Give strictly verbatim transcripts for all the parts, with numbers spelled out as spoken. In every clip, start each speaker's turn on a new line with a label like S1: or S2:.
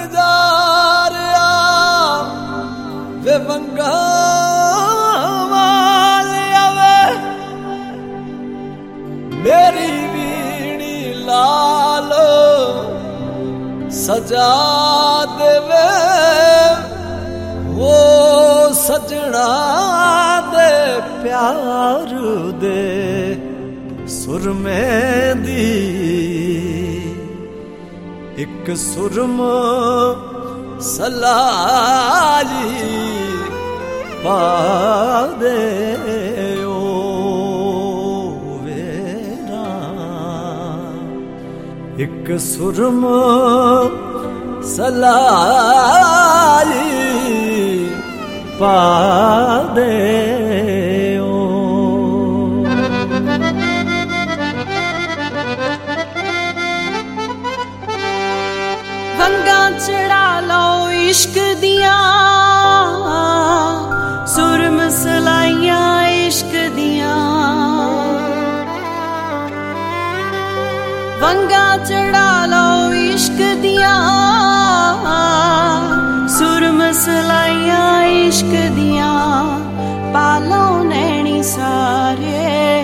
S1: ਬਣਜਾਰਿਆ ਵੇ ਵੰਗਾ ਵਾਲਿਆ ਵੇ ਮੇਰੀ ਵੀਣੀ ਲਾਲ ਸਜਾ ਦੇਵੇ ਉਹ ਸਜਣਾ ਦੇ ਪਿਆਰ ਦੇ ਸੁਰਮੇ ਦੀ ਇੱਕ ਸੁਰਮ ਸਲਾਜੀ ਪਾ ਦੇ ਓ ਵੇਰਾ ਇੱਕ ਸੁਰਮ ਸਲਾਜੀ ਪਾ ਦੇ ਓ
S2: ਵੰਗਾਂ ਚੜਾ ਲਓ ਇਸ਼ਕ ਦੀਆਂ ਸੁਰਮ ਸਲਾਈਆਂ ਇਸ਼ਕ ਦੀਆਂ ਵੰਗਾਂ ਚੜਾ ਲਓ ਇਸ਼ਕ ਦੀਆਂ ਸੁਰਮ ਸਲਾਈਆਂ ਇਸ਼ਕ ਦੀਆਂ ਪਾਲੋ ਨੈਣੀ ਸਾਰੇ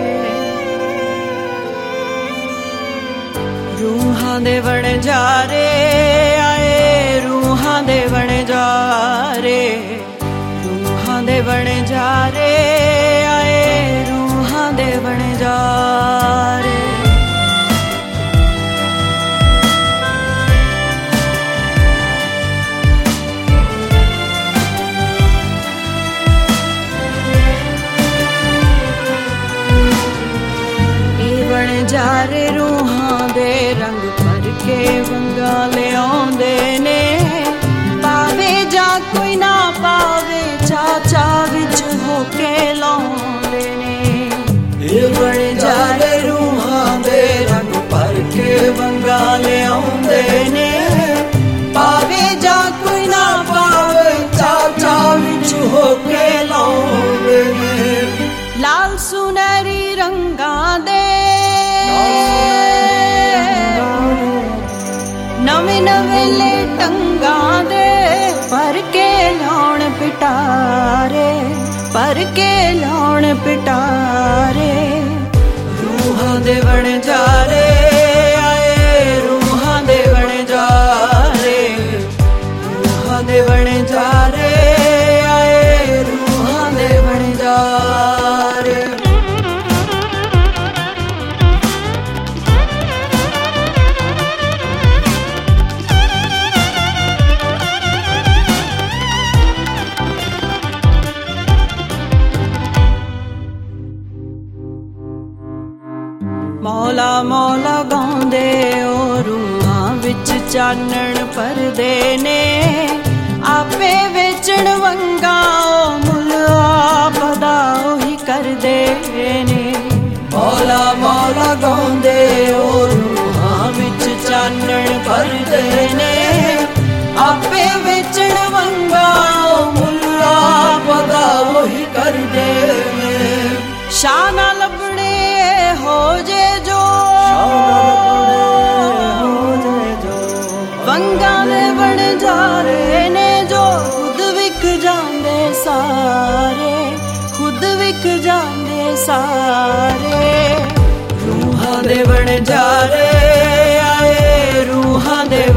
S2: ਰੂਹਾਂ ਦੇ ਵਣਜਾਰੇ ਆਏ ਰੂਹਾਂ ਦੇ ਵਣਜਾਰੇ ਰੂਹਾਂ ਦੇ ਵਣਜਾਰੇ ਆਏ ਰੂਹਾਂ ਦੇ ਵਣਜਾਰੇ ਵਣਜਾਰੇ ਰੂਹਾਂ ਦੇ ਰੰਗ ਭਰ ਕੇ ਵੰਗਾ ਲਿਆਉਂਦੇ ਨੇ ਪਾਵੇ ਜਾਂ ਕੋਈ ਨਾ ਪਾਵੇ ਚਾਚਾ ਵਿੱਚ ਹੋ ਕੇ ਲਾਉਂਦੇ ਨੇ ਇਹ ਵਣਜਾਰੇ ਰੂਹਾਂ ਦੇ ਰੰਗ ਭਰ ਕੇ ਵੰਗਾ ਲਿਆਉਂਦੇ ਨੇ ਪਾਵੇ ਜਾਂ ਕੋਈ ਨਾ ਪਾਵੇ ਚਾਚਾ ਵਿੱਚ ਹੋ ਕੇ ਲਾਉਂਦੇ ਨੇ ਲਾਲ ਸੁਨਹਿਰੀ ਰੰਗਾਂ ਦੇ ਨਵੇਂ ਨਵੇਂ ਟੰਗਾਂ ਦੇ ਭਰ ਕੇ ਲਾਉਣ ਪਿਟਾਰੇ ਭਰ ਕੇ ਲਾਉਣ ਪਿਟਾਰੇ ਰੂਹਾਂ ਦੇ ਵਣਜਾਰੇ ਆਏ ਰੂਹਾਂ ਦੇ ਵਣਜਾਰੇ ਰੂਹਾਂ ਦੇ ਵਣਜਾਰੇ ਆਏ ਰੂਹਾਂ ਦੇ ਵਣਜਾਰੇ ਮੌਲਾ ਮੌਲਾ ਗਾਉਂਦੇ ਓ ਰੂਹਾਂ ਵਿੱਚ ਚਾਨਣ ਭਰਦੇ ਨੇ ਆਪੇ ਵੇਚਣ ਵੰਗਾ ਓ ਮੁੱਲ ਆਪ ਦਾ ਉਹੀ ਕਰਦੇ ਨੇ ਮੌਲਾ ਮੌਲਾ ਗਾਉਂਦੇ ਓ ਰੂਹਾਂ ਵਿੱਚ ਚਾਨਣ ਭਰਦੇ ਨੇ ਆਪੇ ਵੇਚਣ ਵੰਗਾ ਓ ਮੁੱਲ ਆਪ ਦਾ ਉਹੀ ਕਰਦੇ ਨੇ ਸ਼ਾਹ ਨਾ ਲੱਭਣੇ ਹੋ ਜੇ ਜੋ ਵੰਗਾਂ ਦੇ ਵਣਜਾਰੇ ਨੇ ਜੋ ਖੁਦ ਵਿਕ ਜਾਂਦੇ ਸਾਰੇ ਖੁਦ ਵਿਕ ਜਾਂਦੇ ਸਾਰੇ ਰੂਹਾਂ ਦੇ ਵਣਜਾਰੇ ਆਏ ਰੂਹਾਂ ਦੇ